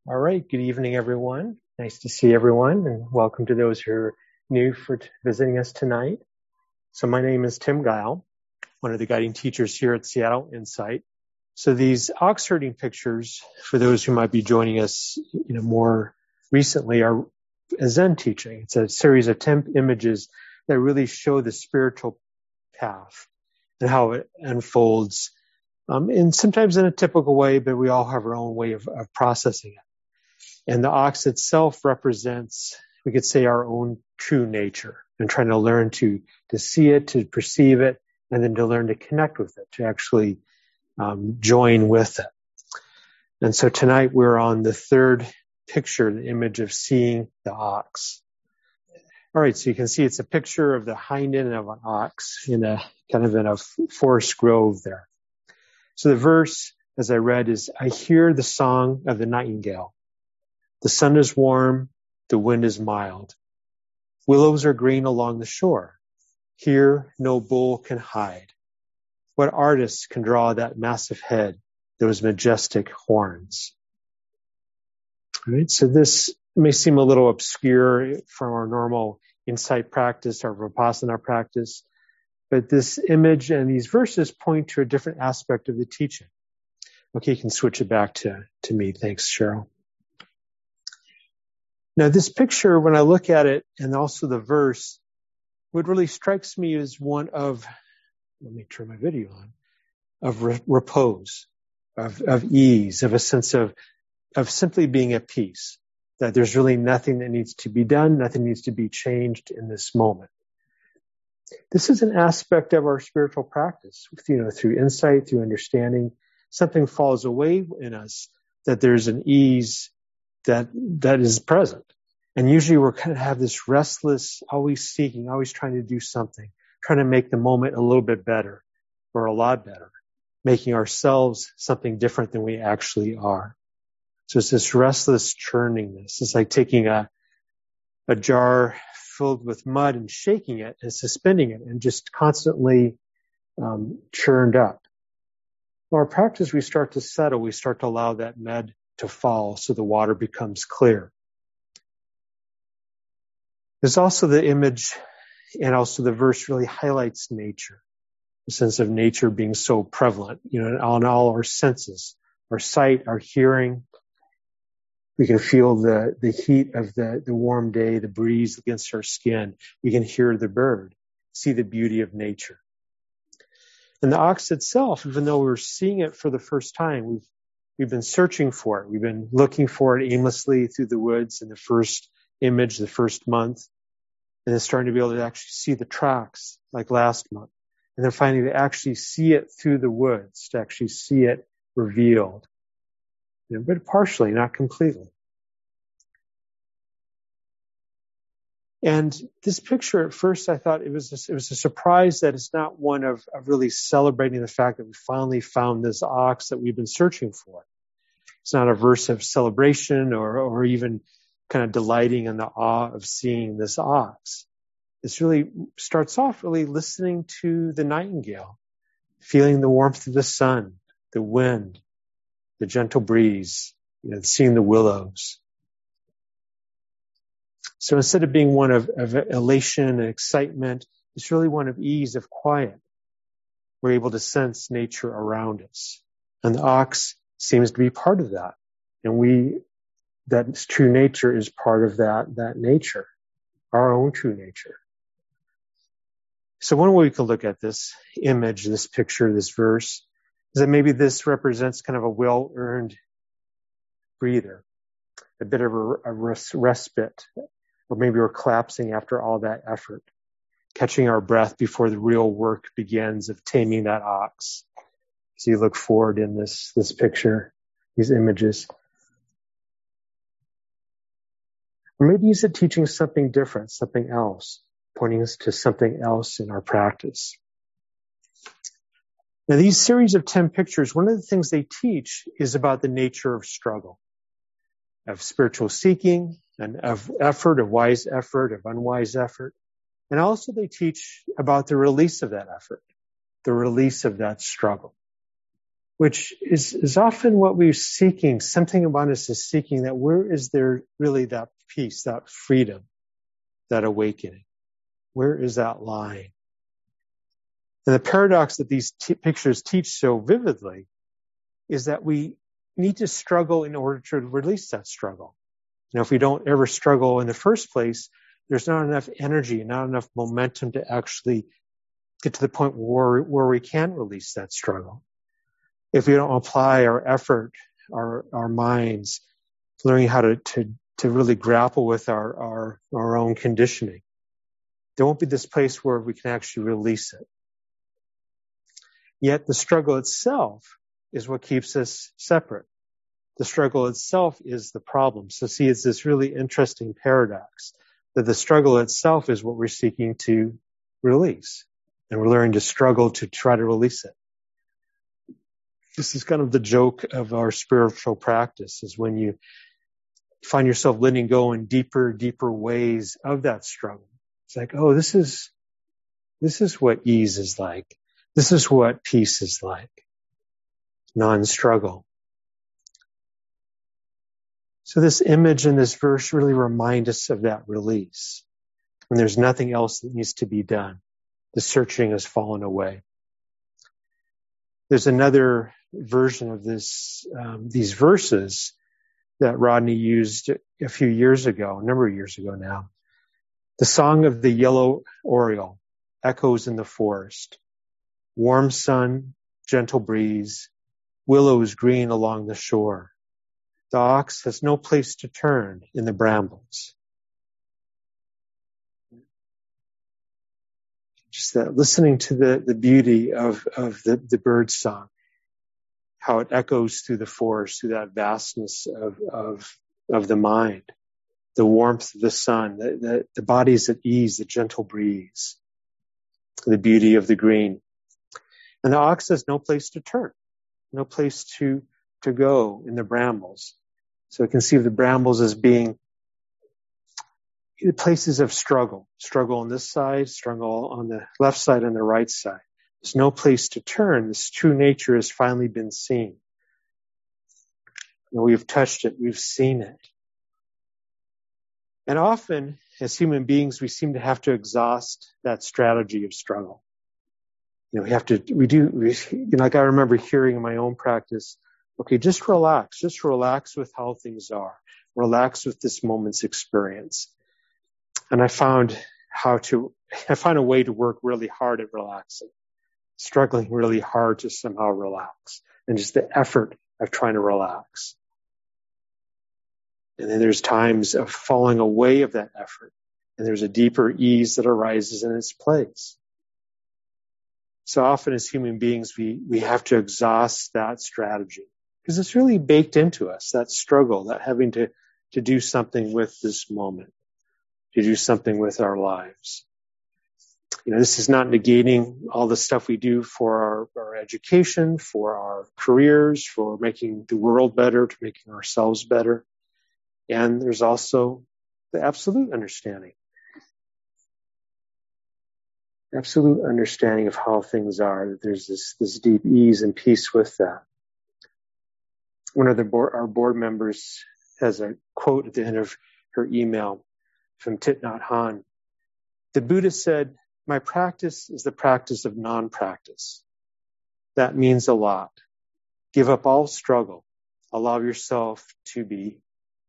All right. Good evening, everyone. Nice to see everyone, and welcome to those who are new for visiting us tonight. So my name is Tim Guile, one of the guiding teachers here at Seattle Insight. So these ox herding pictures, for those who might be joining us, more recently, are a Zen teaching. It's a series of 10 images that really show the spiritual path and how it unfolds, and sometimes in a typical way, but we all have our own way of processing it. And the ox itself represents, we could say, our own true nature, and trying to learn to see it, to perceive it, and then to learn to connect with it, to actually join with it. And so tonight we're on the third picture, the image of seeing the ox. All right, so you can see it's a picture of the hind end of an ox in a forest grove there. So the verse, as I read, is, "I hear the song of the nightingale. The sun is warm, the wind is mild. Willows are green along the shore. Here no bull can hide. What artist can draw that massive head, those majestic horns?" All right, so this may seem a little obscure from our normal insight practice, our Vipassana practice, but this image and these verses point to a different aspect of the teaching. Okay, you can switch it back to me. Thanks, Cheryl. Now, this picture, when I look at it, and also the verse, what really strikes me is one of, let me turn my video on, of repose, of ease, of a sense of simply being at peace, that there's really nothing that needs to be done, nothing needs to be changed in this moment. This is an aspect of our spiritual practice, through insight, through understanding. Something falls away in us, that there's an ease that is present. And usually we're kind of have this restless, always seeking, always trying to do something, trying to make the moment a little bit better or a lot better, making ourselves something different than we actually are. So it's this restless churningness. It's like taking a jar filled with mud and shaking it and suspending it and just constantly churned up. In our practice, we start to settle. We start to allow that mud to fall so the water becomes clear. There's also the image, and also the verse really highlights nature, the sense of nature being so prevalent, on all our senses, our sight, our hearing. We can feel the heat of the warm day, the breeze against our skin. We can hear the bird, see the beauty of nature. And the ox itself, even though we're seeing it for the first time, we've been searching for it. We've been looking for it aimlessly through the woods in the first image, the first month, and then starting to be able to actually see the tracks like last month. And then finally to actually see it through the woods, to actually see it revealed. But partially, not completely. And this picture, at first, I thought it was a surprise that it's not one of really celebrating the fact that we finally found this ox that we've been searching for. It's not a verse of celebration or even kind of delighting in the awe of seeing this ox. This really starts off really listening to the nightingale, feeling the warmth of the sun, the wind, the gentle breeze, seeing the willows. So instead of being one of elation and excitement, it's really one of ease, of quiet. We're able to sense nature around us. And the ox seems to be part of that. And that true nature is part of that nature, our own true nature. So one way we can look at this image, this picture, this verse, is that maybe this represents kind of a well-earned breather, a bit of a respite, or maybe we're collapsing after all that effort, catching our breath before the real work begins of taming that ox. So you look forward in this picture, these images. Or maybe he's teaching something different, something else, pointing us to something else in our practice. Now, these series of 10 pictures, one of the things they teach is about the nature of struggle, of spiritual seeking, and of effort, of wise effort, of unwise effort. And also they teach about the release of that effort, the release of that struggle. which is often what we're seeking. Something about us is seeking that. Where is there really that peace, that freedom, that awakening? Where is that lying? And the paradox that these pictures teach so vividly is that we need to struggle in order to release that struggle. If we don't ever struggle in the first place, there's not enough energy, not enough momentum to actually get to the point where we can release that struggle. If we don't apply our effort, our minds, learning how to really grapple with our own conditioning, there won't be this place where we can actually release it. Yet the struggle itself is what keeps us separate. The struggle itself is the problem. So see, it's this really interesting paradox that the struggle itself is what we're seeking to release. And we're learning to struggle to try to release it. This is kind of the joke of our spiritual practice, is when you find yourself letting go in deeper ways of that struggle. It's like, oh, this is what ease is like. This is what peace is like. Non-struggle. So this image and this verse really remind us of that release. When there's nothing else that needs to be done. The searching has fallen away. There's another version of these verses that Rodney used a number of years ago now. The song of the yellow oriole echoes in the forest. Warm sun, gentle breeze, willows green along the shore. The ox has no place to turn in the brambles. Just that, listening to the beauty of the bird song, how it echoes through the forest, through that vastness of the mind, the warmth of the sun, the body's at ease, the gentle breeze, the beauty of the green. And the ox has no place to turn, no place to go in the brambles. So we can see the brambles as being places of struggle on this side, struggle on the left side and the right side. There's no place to turn. This true nature has finally been seen. We've touched it. We've seen it. And often, as human beings, we seem to have to exhaust that strategy of struggle. I remember hearing in my own practice, okay, just relax with how things are. Relax with this moment's experience. And I found a way to work really hard at relaxing, struggling really hard to somehow relax, and just the effort of trying to relax. And then there's times of falling away of that effort, and there's a deeper ease that arises in its place. So often as human beings, we have to exhaust that strategy because it's really baked into us, that struggle, that having to do something with this moment, to do something with our lives. This is not negating all the stuff we do for our education, for our careers, for making the world better, to making ourselves better. And there's also the absolute understanding of how things are, that there's this deep ease and peace with that. One of our board members has a quote at the end of her email from Thich Nhat Hanh. The Buddha said, "My practice is the practice of non-practice." That means a lot. Give up all struggle. Allow yourself to be.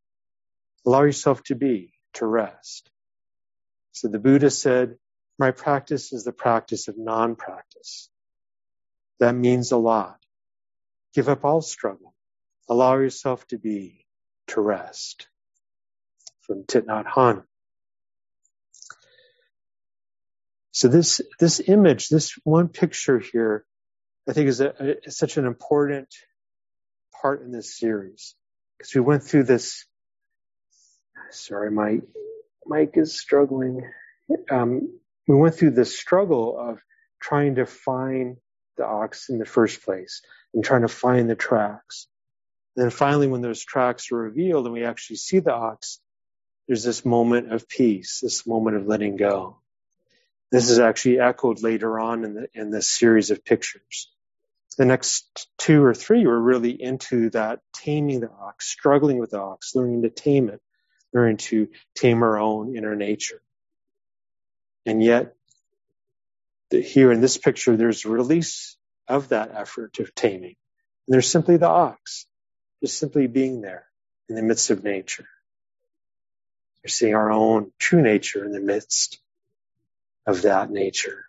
To rest. So the Buddha said, my practice is the practice of non-practice. That means a lot. Give up all struggle. Allow yourself to be, to rest. From Thich Nhat Hanh. So this image, this one picture here, I think is such an important part in this series. Because we went through this. Sorry, my mic is struggling. We went through this struggle of trying to find the ox in the first place and trying to find the tracks. And then finally, when those tracks are revealed and we actually see the ox, there's this moment of peace, this moment of letting go. This is actually echoed later on in this series of pictures. The next 2 or 3 were really into that taming the ox, struggling with the ox, learning to tame it, learning to tame our own inner nature. And yet, here in this picture, there's a release of that effort of taming. And there's simply the ox, just simply being there in the midst of nature. We're seeing our own true nature in the midst of that nature.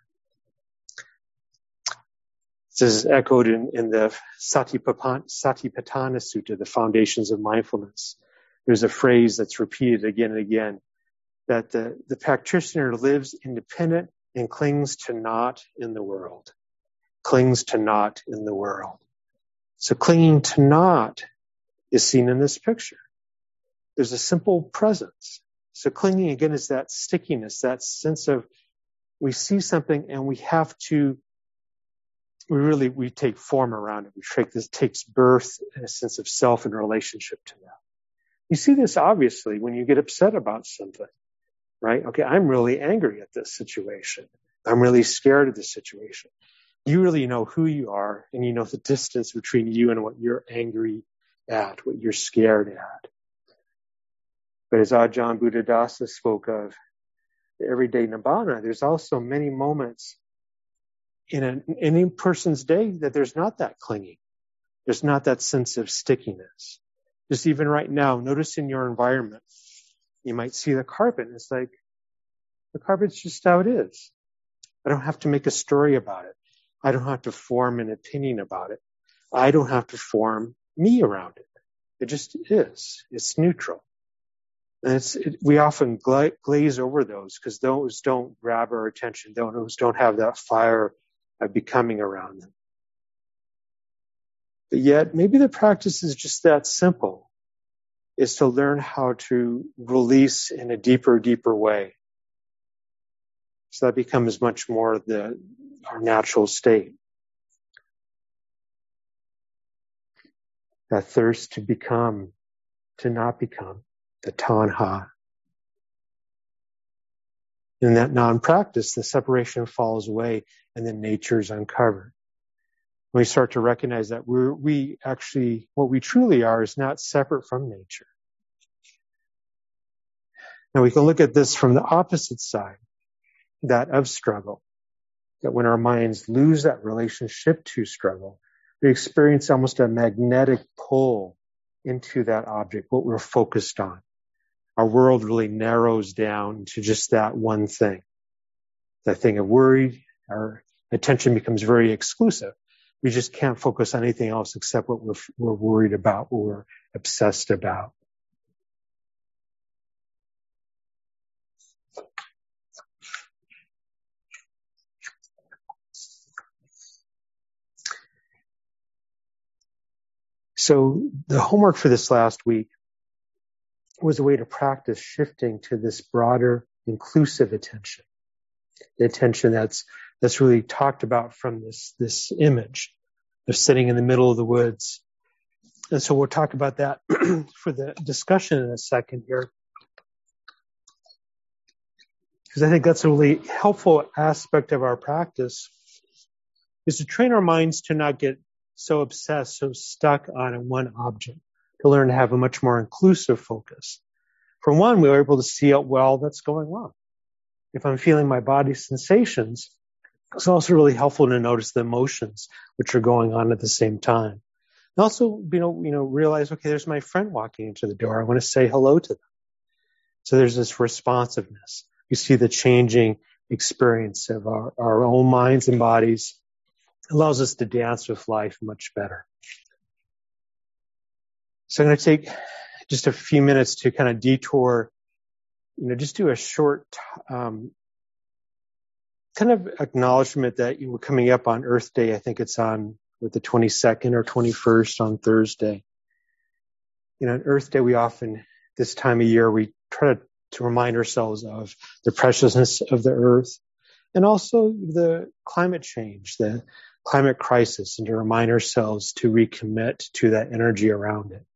This is echoed in the Satipatthana Sutta, the Foundations of Mindfulness. There's a phrase that's repeated again and again, that the practitioner lives independent and clings to naught in the world. Clings to naught in the world. So clinging to naught is seen in this picture. There's a simple presence. So clinging again is that stickiness, that sense of we see something and we have to, we take form around it. This takes birth in a sense of self and relationship to that. You see this obviously when you get upset about something, right? Okay, I'm really angry at this situation. I'm really scared of this situation. You really know who you are and you know the distance between you and what you're angry at, what you're scared at. But as Ajahn Buddhadasa spoke of the everyday nibbana, there's also many moments in any person's day that there's not that clinging. There's not that sense of stickiness. Just even right now, notice in your environment, you might see the carpet and it's like, the carpet's just how it is. I don't have to make a story about it. I don't have to form an opinion about it. I don't have to form me around it. It just is. It's neutral. And we often glaze over those because those don't grab our attention. Those don't have that fire of becoming around them. But yet, maybe the practice is just that simple, is to learn how to release in a deeper way. So that becomes much more our natural state. That thirst to become, to not become, the tanha. In that non-practice, the separation falls away and then nature is uncovered. When we start to recognize that we actually, what we truly are is not separate from nature. Now we can look at this from the opposite side, that of struggle. That when our minds lose that relationship to struggle, we experience almost a magnetic pull into that object, what we're focused on. Our world really narrows down to just that one thing. That thing of worry, our attention becomes very exclusive. We just can't focus on anything else except what we're worried about, what we're obsessed about. So the homework for this last week was a way to practice shifting to this broader, inclusive attention. The attention that's really talked about from this image of sitting in the middle of the woods. And so we'll talk about that for the discussion in a second here. Because I think that's a really helpful aspect of our practice, is to train our minds to not get so obsessed, so stuck on one object, to learn to have a much more inclusive focus. For one, we were able to see out well that's going on. If I'm feeling my body sensations, it's also really helpful to notice the emotions which are going on at the same time. And also, realize, okay, there's my friend walking into the door. I want to say hello to them. So there's this responsiveness. You see the changing experience of our own minds and bodies. It allows us to dance with life much better. So I'm going to take just a few minutes to kind of detour, just do a short kind of acknowledgement that we're coming up on Earth Day. I think it's on the 22nd or 21st on Thursday. On Earth Day, we often, this time of year, we try to remind ourselves of the preciousness of the Earth and also the climate change, the climate crisis, and to remind ourselves to recommit to that energy around it.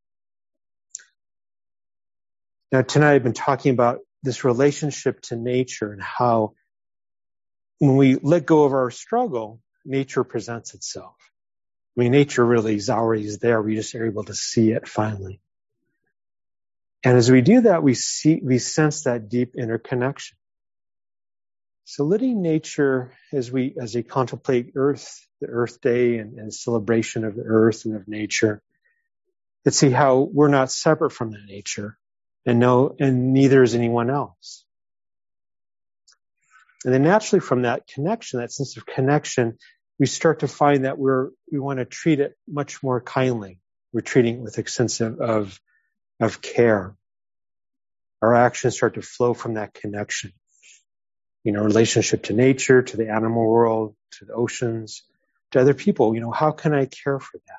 Now, tonight I've been talking about this relationship to nature and how when we let go of our struggle, nature presents itself. I mean, nature really is always there. We just are able to see it finally. And as we do that, we sense that deep interconnection. So letting nature, as we contemplate Earth, the Earth Day and celebration of the Earth and of nature, let's see how we're not separate from that nature, and neither is anyone else. And then naturally from that connection, that sense of connection, we start to find that we want to treat it much more kindly. We're treating it with a sense of care. Our actions start to flow from that connection. Relationship to nature, to the animal world, to the oceans, to other people. How can I care for that?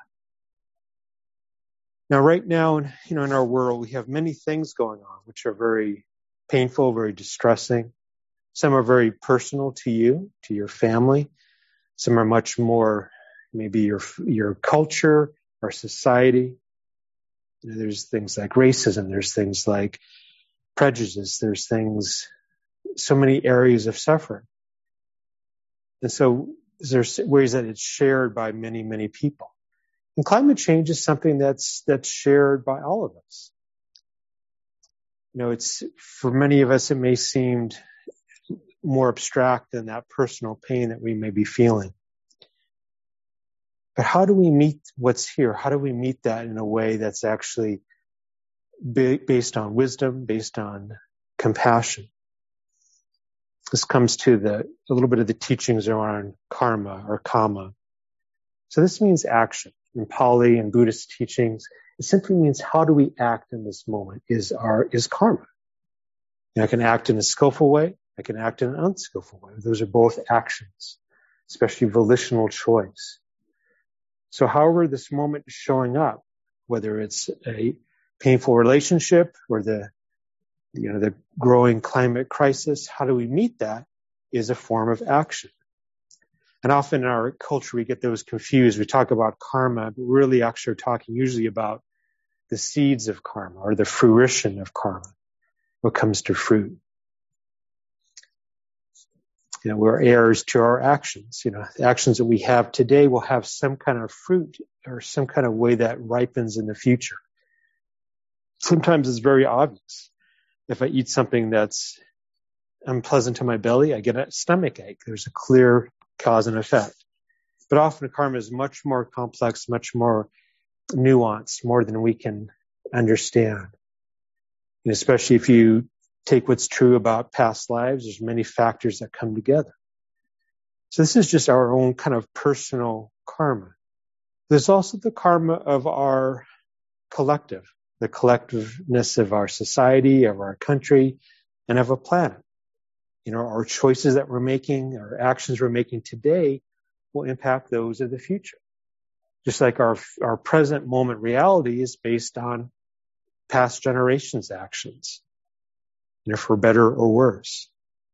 Now, right now, in our world, we have many things going on, which are very painful, very distressing. Some are very personal to you, to your family. Some are much more, maybe your culture, our society. There's things like racism. There's things like prejudice. There's so many areas of suffering. And so there's ways that it's shared by many, many people. And climate change is something that's shared by all of us. It's, for many of us, it may seem more abstract than that personal pain that we may be feeling. But how do we meet what's here? How do we meet that in a way that's actually based on wisdom, based on compassion? This comes to a little bit of the teachings around karma or kama. So this means action. In Pali and Buddhist teachings, it simply means how do we act in this moment is karma. I can act in a skillful way. I can act in an unskillful way. Those are both actions, especially volitional choice. So however this moment is showing up, whether it's a painful relationship or the growing climate crisis, how do we meet that is a form of action. And often in our culture, we get those confused. We talk about karma, but we're really actually talking usually about the seeds of karma or the fruition of karma, what comes to fruit. We're heirs to our actions. The actions that we have today will have some kind of fruit or some kind of way that ripens in the future. Sometimes it's very obvious. If I eat something that's unpleasant to my belly, I get a stomach ache. There's a clear cause and effect. But often karma is much more complex, much more nuanced, more than we can understand. And especially if you take what's true about past lives, there's many factors that come together. So this is just our own kind of personal karma. There's also the karma of our collective, the collectiveness of our society, of our country, and of a planet. Our choices that we're making, our actions we're making today will impact those of the future. Just like our present moment reality is based on past generations' actions, for better or worse.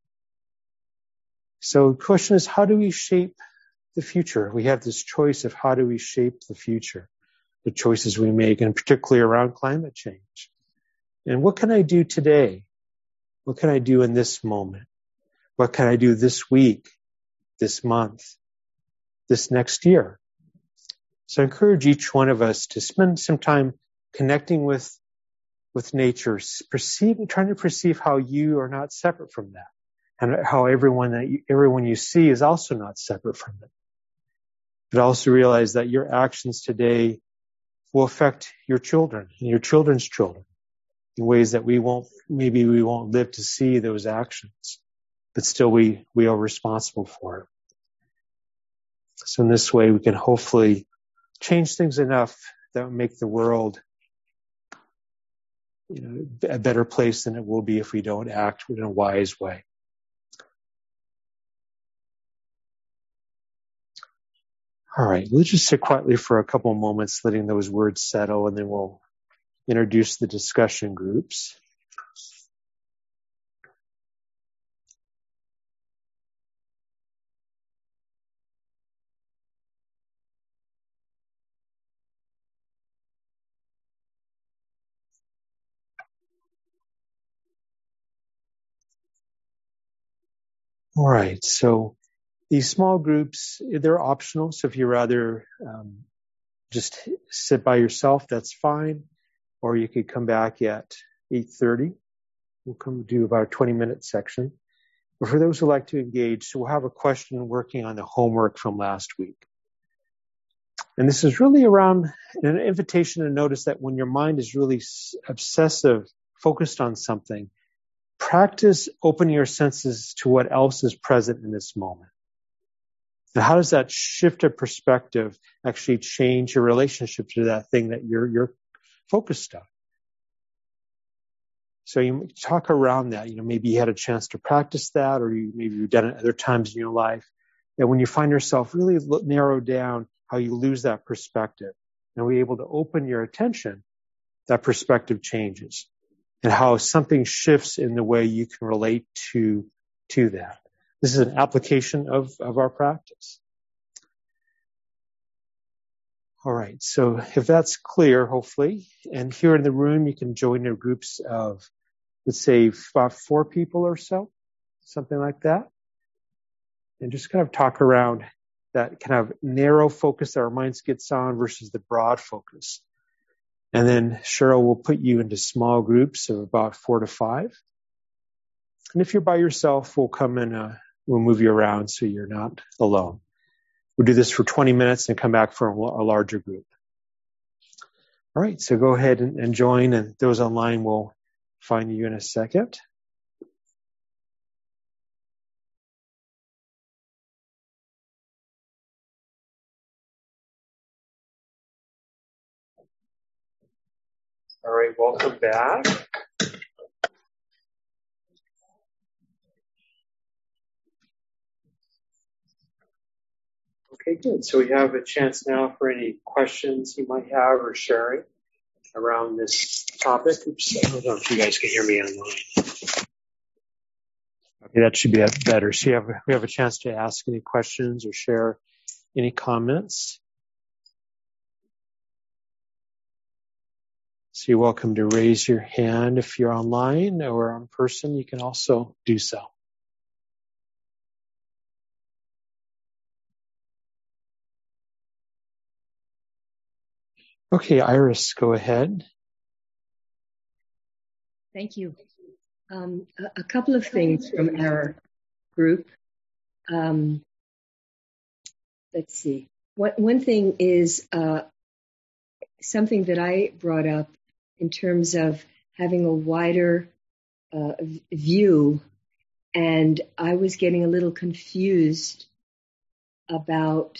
So the question is, how do we shape the future? We have this choice of how do we shape the future, the choices we make, and particularly around climate change. And what can I do today? What can I do in this moment? What can I do this week, this month, this next year? So I encourage each one of us to spend some time connecting with nature, trying to perceive how you are not separate from that, and how everyone you see is also not separate from it. But also realize that your actions today will affect your children and your children's children in ways that we won't live to see those actions. But still we are responsible for it. So in this way, we can hopefully change things enough that will make the world a better place than it will be if we don't act in a wise way. All right, let's just sit quietly for a couple of moments, letting those words settle, and then we'll introduce the discussion groups. All right, so these small groups, they're optional. So if you rather just sit by yourself, that's fine. Or you could come back at 8:30. We'll come do about a 20-minute section. But for those who like to engage, so we'll have a question working on the homework from last week. And this is really around an invitation to notice that when your mind is really obsessive, focused on something, practice opening your senses to what else is present in this moment. And how does that shift of perspective actually change your relationship to that thing that you're focused on? So you talk around that. Maybe you had a chance to practice that, or maybe you've done it other times in your life. And when you find yourself really narrow down, how you lose that perspective, and we're able to open your attention, that perspective changes, and how something shifts in the way you can relate to that. This is an application of our practice. All right, so if that's clear, hopefully, and here in the room, you can join in groups of, let's say, about 4 people or so, something like that, and just kind of talk around that kind of narrow focus that our minds gets on versus the broad focus. And then Cheryl will put you into small groups of about 4 to 5. And if you're by yourself, we'll come and we'll move you around so you're not alone. We'll do this for 20 minutes and come back for a larger group. All right, so go ahead and join, and those online will find you in a second. All right, welcome back. Okay, good. So we have a chance now for any questions you might have or sharing around this topic. Oops, I don't know if you guys can hear me online. Okay, that should be better. So we have a chance to ask any questions or share any comments. So you're welcome to raise your hand if you're online or in person. You can also do so. Okay, Iris, go ahead. Thank you. A couple of things from our group. Let's see. One thing is something that I brought up in terms of having a wider view, and I was getting a little confused about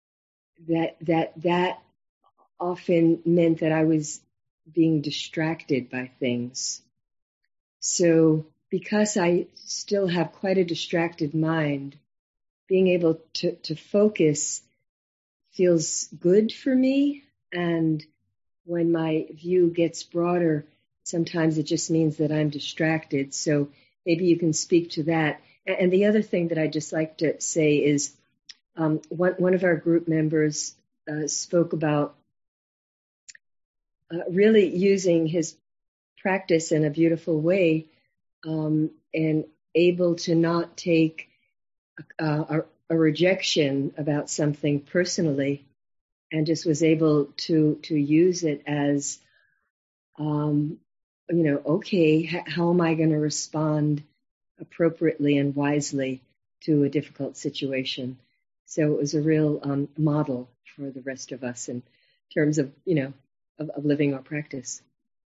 that often meant that I was being distracted by things. So because I still have quite a distracted mind, being able to focus feels good for me. And when my view gets broader, sometimes it just means that I'm distracted. So maybe you can speak to that. And the other thing that I'd just like to say is one of our group members spoke about really using his practice in a beautiful way and able to not take a rejection about something personally, and just was able to use it as, okay, how am I going to respond appropriately and wisely to a difficult situation? So it was a real model for the rest of us in terms of, of living our practice.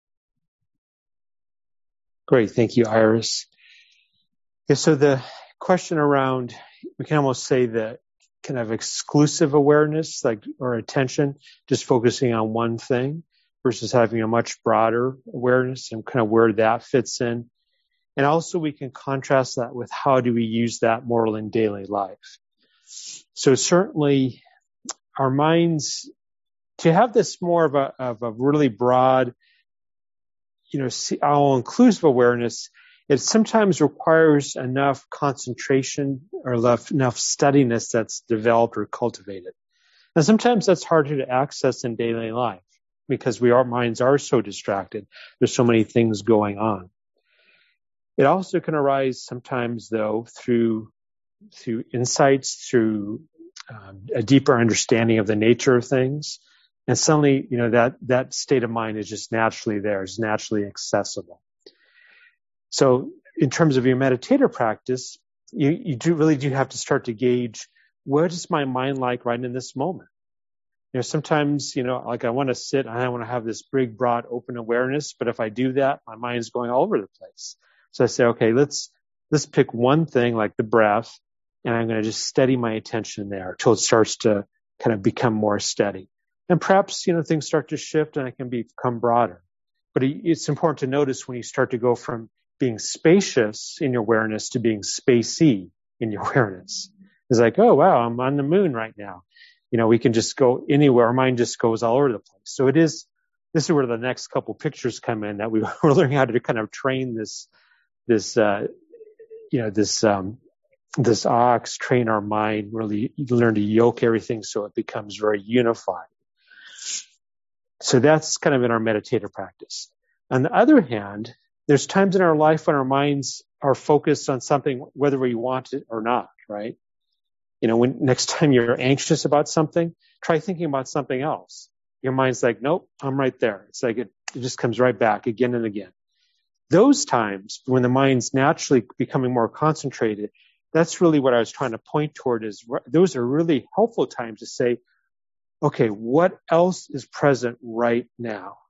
Great. Thank you, Iris. Yeah, so the question around, we can almost say that kind of exclusive awareness, or attention, just focusing on one thing versus having a much broader awareness and kind of where that fits in. And also we can contrast that with how do we use that more in daily life. So certainly our minds, to have this more of a really broad, all-inclusive awareness, it sometimes requires enough concentration or enough steadiness that's developed or cultivated. And sometimes that's harder to access in daily life because our minds are so distracted. There's so many things going on. It also can arise sometimes, though, through insights, through a deeper understanding of the nature of things, And suddenly, that state of mind is just naturally there, is naturally accessible. So in terms of your meditator practice, you really do have to start to gauge, what is my mind like right in this moment? Sometimes, like I want to sit and I want to have this big, broad, open awareness, but if I do that, my mind's going all over the place. So I say, okay, let's pick one thing like the breath, and I'm going to just steady my attention there till it starts to kind of become more steady. And perhaps, things start to shift and it can become broader. But it's important to notice when you start to go from being spacious in your awareness to being spacey in your awareness. It's like, oh, wow, I'm on the moon right now. We can just go anywhere. Our mind just goes all over the place. So this is where the next couple pictures come in, that we're learning how to kind of train this ox, train our mind, really learn to yoke everything so it becomes very unified. So that's kind of in our meditative practice. On the other hand, there's times in our life when our minds are focused on something, whether we want it or not, right? When next time you're anxious about something, try thinking about something else. Your mind's like, nope, I'm right there. It's like it just comes right back again and again. Those times when the mind's naturally becoming more concentrated, that's really what I was trying to point toward, is those are really helpful times to say, okay, what else is present right now?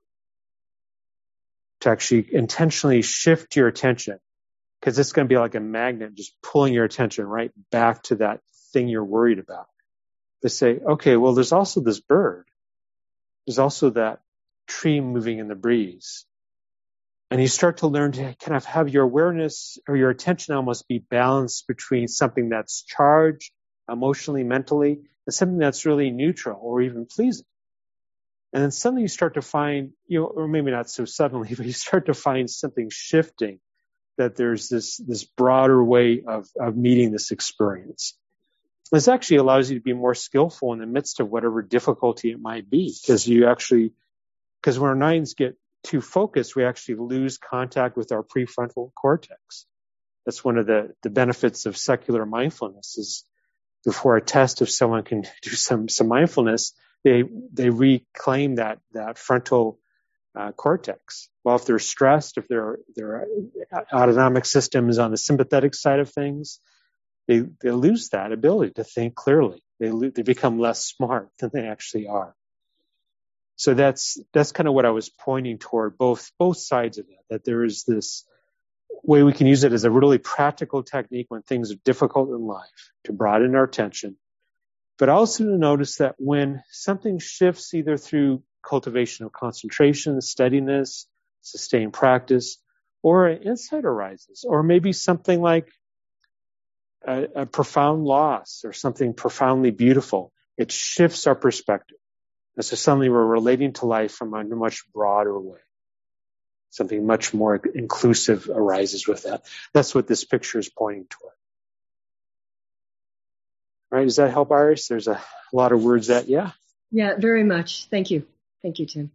To actually intentionally shift your attention, because it's going to be like a magnet just pulling your attention right back to that thing you're worried about. To say, okay, well, there's also this bird. There's also that tree moving in the breeze. And you start to learn to kind of have your awareness or your attention almost be balanced between something that's charged emotionally, mentally, and something that's really neutral or even pleasing. And then suddenly you start to find, or maybe not so suddenly, but you start to find something shifting, that there's this broader way of meeting this experience. This actually allows you to be more skillful in the midst of whatever difficulty it might be, because when our minds get too focused, we actually lose contact with our prefrontal cortex. That's one of the benefits of secular mindfulness. Is before a test, if someone can do some mindfulness, they reclaim that frontal cortex. Well, if they're stressed, if their autonomic system is on the sympathetic side of things, they lose that ability to think clearly. They become less smart than they actually are. So that's kind of what I was pointing toward, both sides of it, that there is this way we can use it as a really practical technique when things are difficult in life, to broaden our attention, but also to notice that when something shifts, either through cultivation of concentration, steadiness, sustained practice, or an insight arises, or maybe something like a profound loss or something profoundly beautiful, it shifts our perspective. And so suddenly we're relating to life from a much broader way. Something much more inclusive arises with that. That's what this picture is pointing toward. All right, does that help, Iris? There's a lot of words that, yeah? Yeah, very much. Thank you. Thank you, Tim.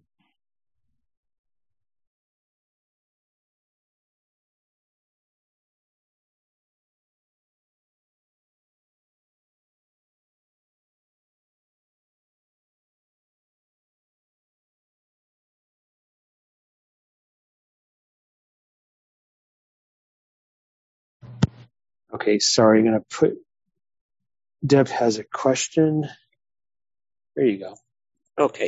Okay, sorry, I'm going to put, Deb has a question. There you go. Okay.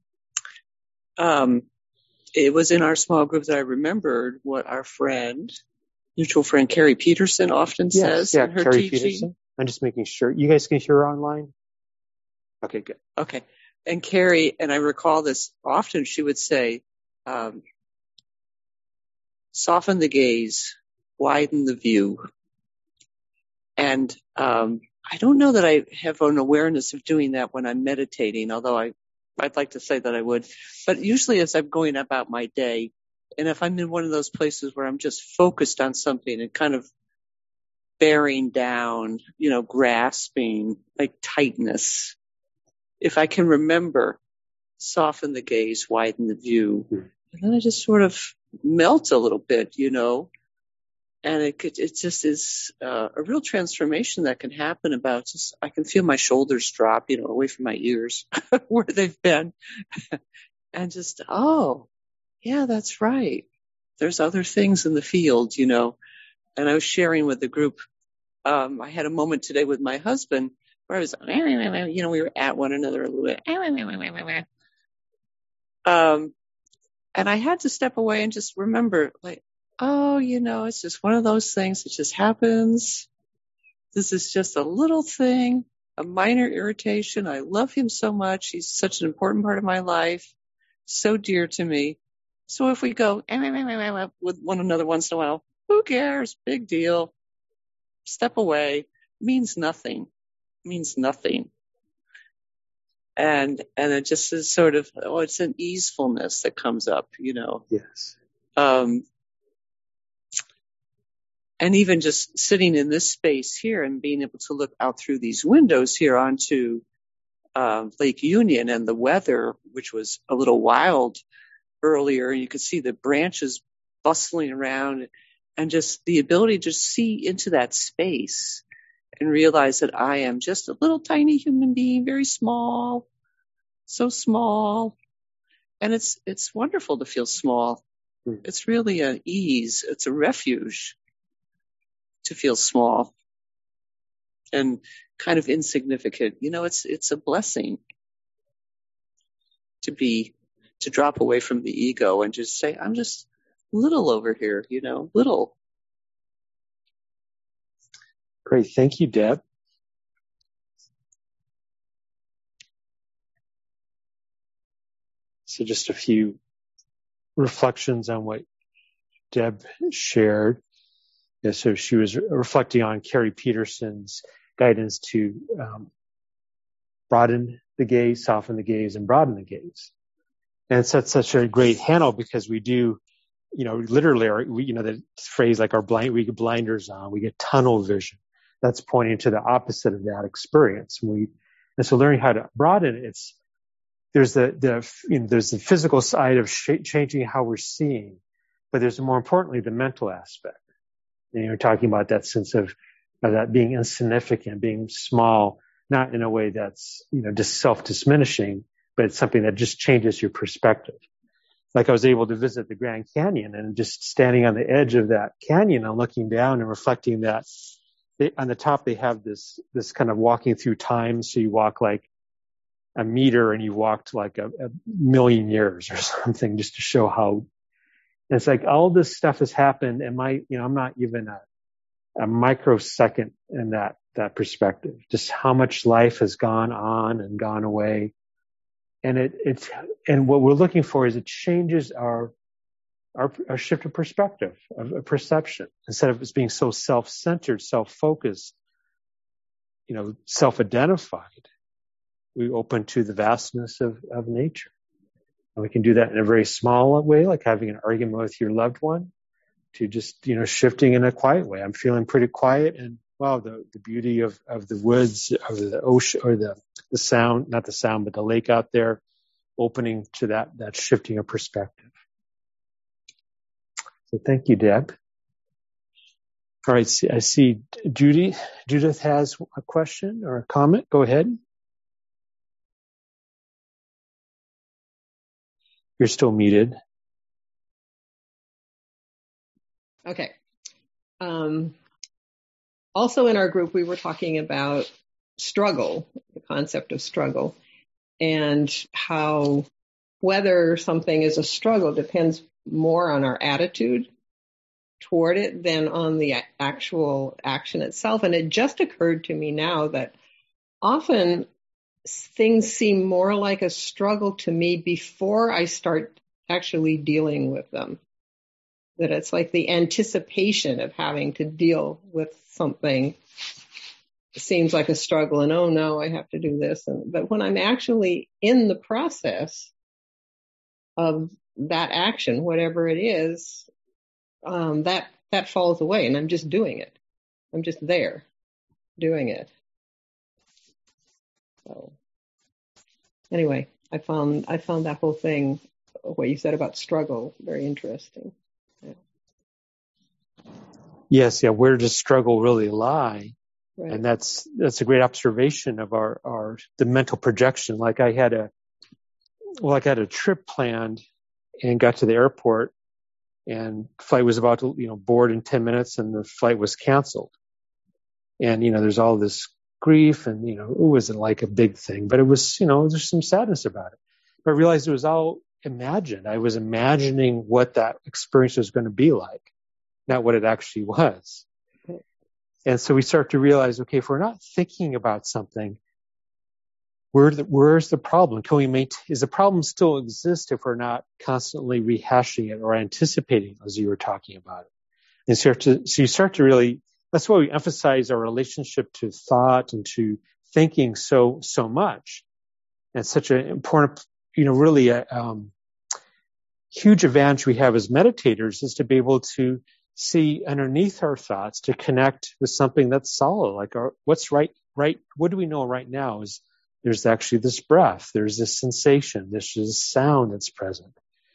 It was in our small group that I remembered what our mutual friend Carrie Peterson often says in her Carrie teaching. Peterson. I'm just making sure. You guys can hear her online? Okay, good. Okay. And Carrie, and I recall this often, she would say, soften the gaze, widen the view. And I don't know that I have an awareness of doing that when I'm meditating, although I'd like to say that I would. But usually as I'm going about my day, and if I'm in one of those places where I'm just focused on something and kind of bearing down, grasping, like tightness, if I can remember, soften the gaze, widen the view, and then I just sort of melt a little bit, And it just is a real transformation that can happen about just, I can feel my shoulders drop, away from my ears where they've been. And just, oh, yeah, that's right. There's other things in the field, And I was sharing with the group. I had a moment today with my husband where I was, we were at one another a little bit. And I had to step away and just remember, like, oh, it's just one of those things. It just happens. This is just a little thing, a minor irritation. I love him so much. He's such an important part of my life, so dear to me. So if we go with one another once in a while, who cares? Big deal. Step away. Means nothing. And it just is sort of, it's an easefulness that comes up, Yes. And even just sitting in this space here and being able to look out through these windows here onto Lake Union and the weather, which was a little wild earlier, and you could see the branches bustling around, and just the ability to see into that space and realize that I am just a little tiny human being, very small, so small. And it's wonderful to feel small. It's really an ease. It's a refuge to feel small and kind of insignificant. It's a blessing to drop away from the ego and just say, I'm just little over here, little. Great. Thank you, Deb. So just a few reflections on what Deb shared. Yeah, so she was reflecting on Carrie Peterson's guidance to broaden the gaze, soften the gaze, and broaden the gaze. And it's such a great handle because we do, literally, the phrase like we get blinders on, we get tunnel vision. That's pointing to the opposite of that experience. And so learning how to broaden it, there's the physical side of changing how we're seeing, but there's more importantly the mental aspect. And you're talking about that sense of that being insignificant, being small, not in a way that's just self-diminishing, but it's something that just changes your perspective. Like I was able to visit the Grand Canyon and just standing on the edge of that canyon and looking down and reflecting that on the top they have this kind of walking through time. So you walk like a meter and you walked like a million years or something, just to show how it's like all this stuff has happened and I'm not even a microsecond in that perspective, just how much life has gone on and gone away. And and what we're looking for is it changes our shift of perspective, of perception. Instead of it being so self-centered, self-focused, self-identified, we open to the vastness of nature. And we can do that in a very small way, like having an argument with your loved one, to just, shifting in a quiet way. I'm feeling pretty quiet, and wow, the beauty of the woods, of the ocean, or the sound, not the sound, but the lake out there, opening to that shifting of perspective. So thank you, Deb. All right, I see Judith has a question or a comment. Go ahead. You're still muted. Okay. Also in our group, we were talking about struggle, the concept of struggle, and how whether something is a struggle depends more on our attitude toward it than on the actual action itself. And it just occurred to me now that often things seem more like a struggle to me before I start actually dealing with them. That it's like the anticipation of having to deal with something seems like a struggle, and oh no, I have to do this. But when I'm actually in the process of that action, whatever it is, that falls away, and I'm just doing it. I'm just there doing it. So anyway, I found that whole thing, what you said about struggle, very interesting. Yeah. Yes, yeah. Where does struggle really lie? Right. And that's a great observation of the mental projection. Like I had a trip planned and got to the airport, and flight was about to, board in 10 minutes, and the flight was canceled. And, there's all this grief, and, it wasn't like a big thing, but it was, there's some sadness about it. But I realized it was all imagined. I was imagining what that experience was going to be like, not what it actually was. Okay. And so we start to realize, okay, if we're not thinking about something, where's the problem? Is the problem still exist if we're not constantly rehashing it or anticipating, as you were talking about it? And so you start to really, that's why we emphasize our relationship to thought and to thinking so much. And such an important, really a huge advantage we have as meditators is to be able to see underneath our thoughts, to connect with something that's solid, like what's right. What do we know right now is there's actually this breath, there's this sensation, there's this sound that's present.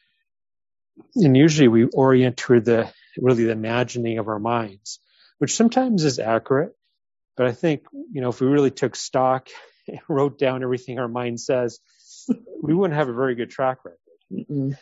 And usually we orient toward the imagining of our minds, which sometimes is accurate. But I think, if we really took stock and wrote down everything our mind says, we wouldn't have a very good track record.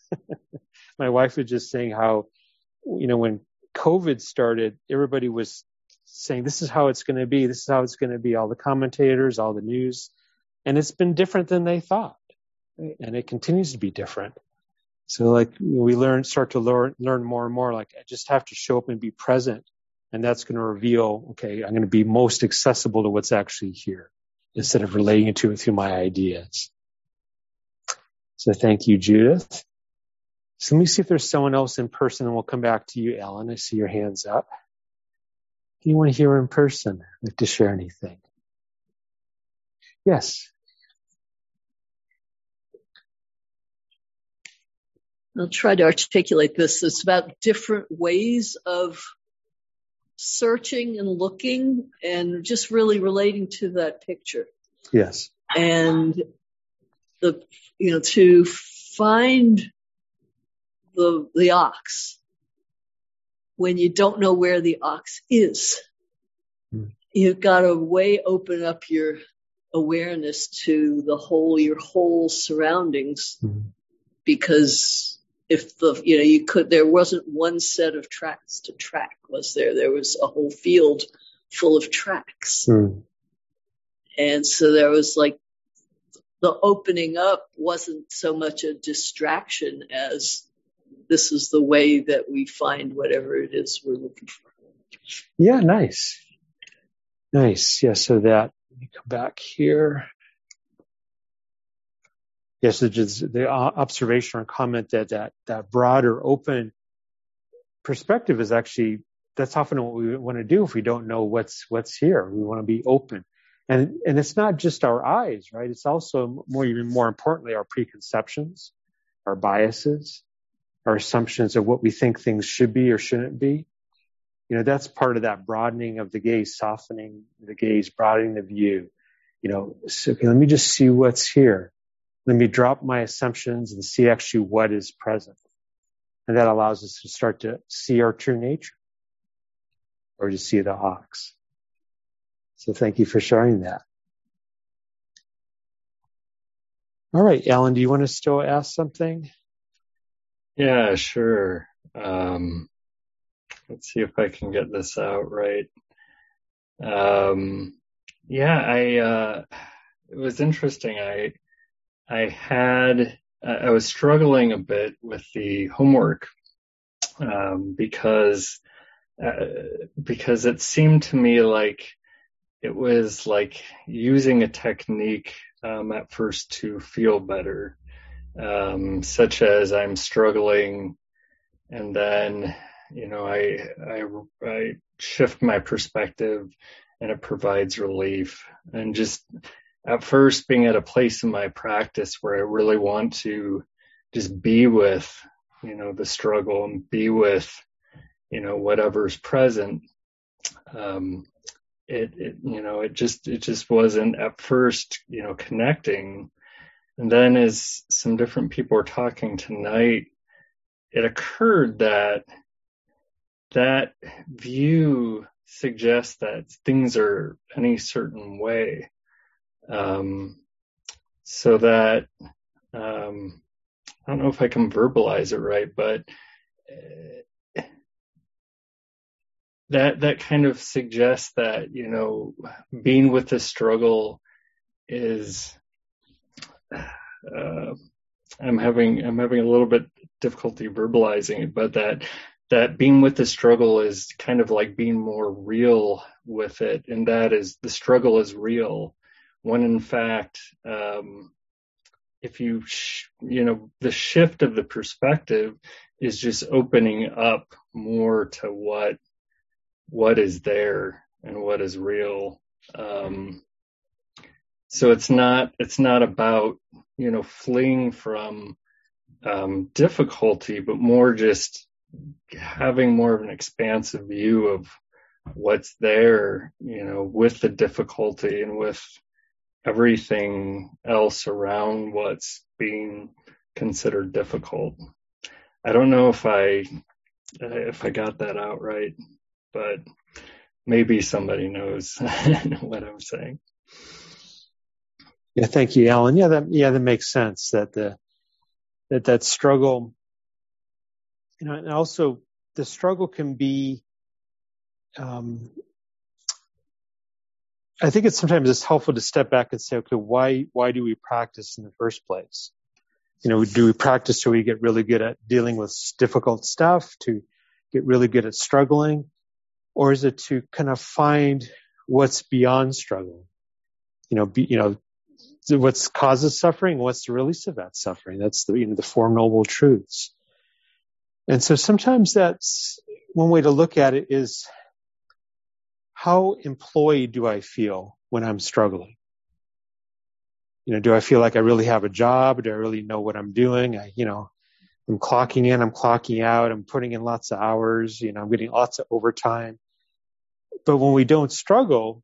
My wife was just saying how, when COVID started, everybody was saying, this is how it's going to be. This is how it's going to be. All the commentators, all the news. And it's been different than they thought. Right? And it continues to be different. So we start to learn more and more, like I just have to show up and be present. And that's going to reveal, okay, I'm going to be most accessible to what's actually here instead of relating to it through my ideas. So thank you, Judith. So let me see if there's someone else in person, and we'll come back to you, Ellen. I see your hands up. Anyone here in person like to share anything? Yes. I'll try to articulate this. It's about different ways of searching and looking and just really relating to that picture. Yes. And to find the ox when you don't know where the ox is. You've got to open up your awareness to your whole surroundings. Because if there wasn't one set of tracks to track, was there? There was a whole field full of tracks. And so there was the opening up wasn't so much a distraction as this is the way that we find whatever it is we're looking for. Yeah, nice. Nice. Yeah, so let me come back here. Yes, the observation or comment that broad or open perspective is actually, that's often what we want to do if we don't know what's here. We want to be open. And it's not just our eyes, right? It's also even more importantly, our preconceptions, our biases, our assumptions of what we think things should be or shouldn't be. That's part of that broadening of the gaze, softening the gaze, broadening the view. So, okay, let me just see what's here. Let me drop my assumptions and see actually what is present. And that allows us to start to see our true nature or to see the ox. So thank you for sharing that. All right, Alan, do you want to still ask something? Yeah, sure. Let's see if I can get this out right. It was interesting. I was struggling a bit with the homework because it seemed to me like it was like using a technique at first to feel better, such as I'm struggling, and then I shift my perspective, and it provides relief. And just at first being at a place in my practice where I really want to just be with, the struggle and be with, whatever's present. It just wasn't at first, connecting. And then as some different people were talking tonight, it occurred that that view suggests that things are any certain way. So that, I don't know if I can verbalize it right, but that kind of suggests that, being with the struggle is, I'm having a little bit difficulty verbalizing it, but that being with the struggle is kind of like being more real with it. And that is, the struggle is real, when in fact, if you, the shift of the perspective is just opening up more to what is there and what is real. So it's not about, fleeing from difficulty, but more just having more of an expansive view of what's there, with the difficulty and with everything else around what's being considered difficult. I don't know if I got that out right, but maybe somebody knows what I'm saying. Yeah, thank you, Alan. Yeah, that makes sense. That struggle, and also the struggle can be. I think it's helpful to step back and say, okay, why do we practice in the first place? Do we practice so we get really good at dealing with difficult stuff, to get really good at struggling, or is it to kind of find what's beyond struggle? What causes suffering, what's the release of that suffering? That's the Four Noble Truths. And so sometimes that's one way to look at it is, how employed do I feel when I'm struggling? Do I feel like I really have a job? Do I really know what I'm doing? I'm clocking in, I'm clocking out, I'm putting in lots of hours, I'm getting lots of overtime. But when we don't struggle,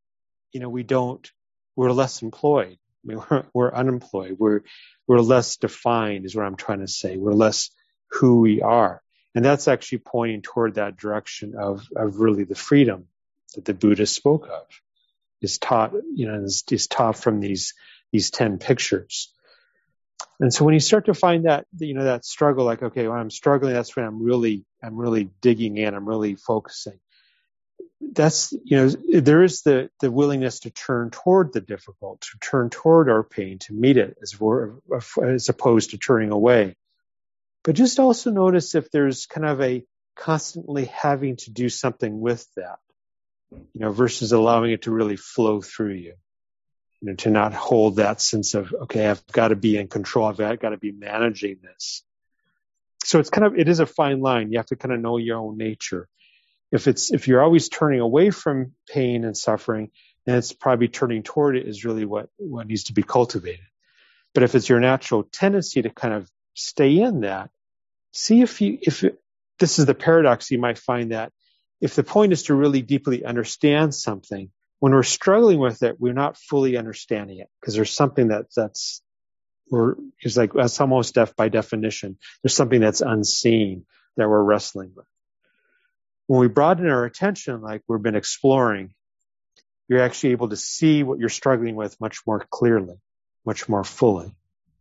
we're less employed. We're unemployed. We're less defined is what I'm trying to say. We're less who we are. And that's actually pointing toward that direction of really the freedom that the Buddha spoke of, is taught, is taught from these 10 pictures. And so when you start to find that, that struggle, like, okay, when I'm struggling, that's when I'm really digging in, I'm really focusing. That's, there is the willingness to turn toward the difficult, to turn toward our pain, to meet it as opposed to turning away. But just also notice if there's kind of a constantly having to do something with that, versus allowing it to really flow through you, to not hold that sense of, okay, I've got to be in control. I've got to be managing this. So it is a fine line. You have to kind of know your own nature. If you're always turning away from pain and suffering, then it's probably turning toward it is really what needs to be cultivated. But if it's your natural tendency to kind of stay in that, see if this is the paradox, you might find that if the point is to really deeply understand something, when we're struggling with it, we're not fully understanding it, because there's something that's almost by definition. There's something that's unseen that we're wrestling with. When we broaden our attention, like we've been exploring, you're actually able to see what you're struggling with much more clearly, much more fully.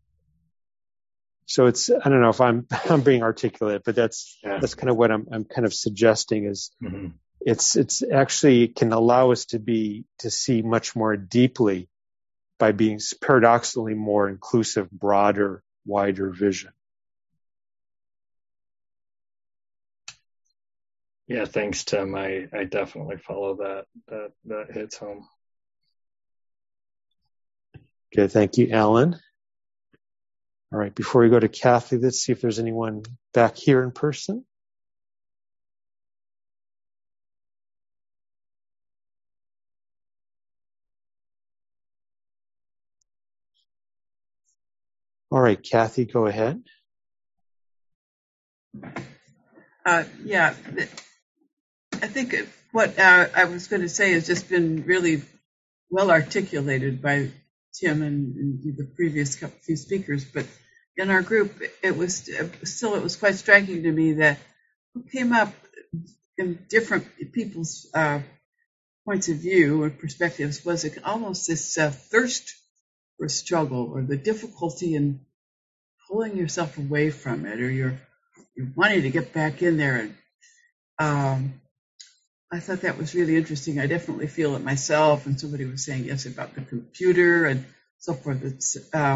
So I don't know if I'm being articulate, but that's kind of what I'm kind of suggesting is, mm-hmm. It's actually can allow us to see much more deeply by being paradoxically more inclusive, broader, wider vision. Yeah, thanks, Tim. I definitely follow that. That hits home. Okay, thank you, Alan. All right, before we go to Kathy, let's see if there's anyone back here in person. All right, Kathy, go ahead. Yeah, I think what I was going to say has just been really well articulated by Tim and the previous few speakers. But in our group, it was quite striking to me that what came up in different people's points of view or perspectives was almost this thirst for struggle, or the difficulty in pulling yourself away from it, or you're wanting to get back in there. And I thought that was really interesting. I definitely feel it myself. And somebody was saying yes about the computer and so forth. It's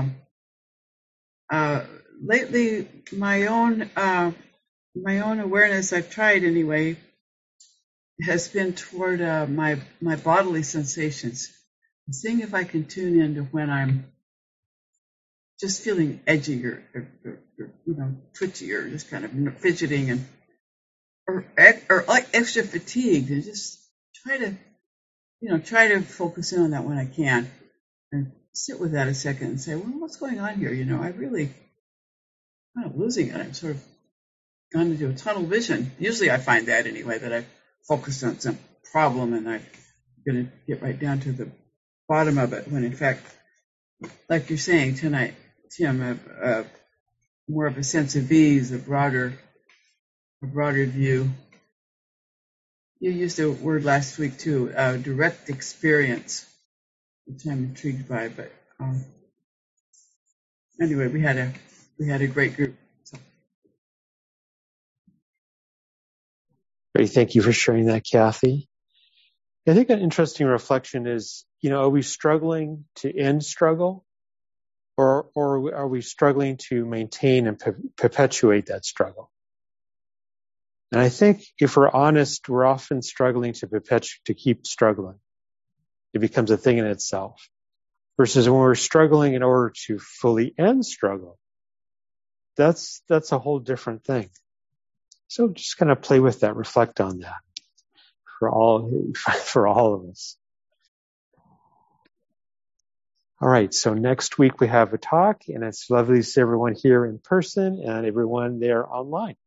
lately my own awareness, I've tried anyway, has been toward my bodily sensations, seeing if I can tune into when I'm just feeling edgy or twitchy, or just kind of fidgeting, and or like extra fatigued, and just try to focus in on that when I can, and sit with that a second and say, well, what's going on here? I really kind of losing it. I'm sort of gone into a tunnel vision. Usually I find that anyway, that I've focused on some problem and I'm going to get right down to the bottom of it, when in fact, like you're saying tonight, Tim, more of a sense of ease, a broader view. You used a word last week too, direct experience, which I'm intrigued by. But anyway, we had a great group. So. Great, thank you for sharing that, Kathy. I think an interesting reflection is, are we struggling to end struggle, or are we struggling to maintain and perpetuate that struggle? And I think if we're honest, we're often struggling to keep struggling. It becomes a thing in itself. Versus when we're struggling in order to fully end struggle, that's a whole different thing. So just kind of play with that, reflect on that for all of us. All right, so next week we have a talk, and it's lovely to see everyone here in person and everyone there online.